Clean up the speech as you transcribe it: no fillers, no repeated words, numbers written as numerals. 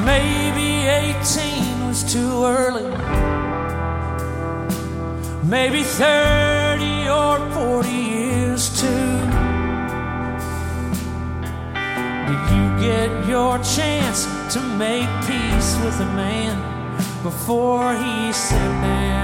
Maybe 18 was too early. Maybe 30 or 40 years too. Did you get your chance to make peace with a man before he sat down?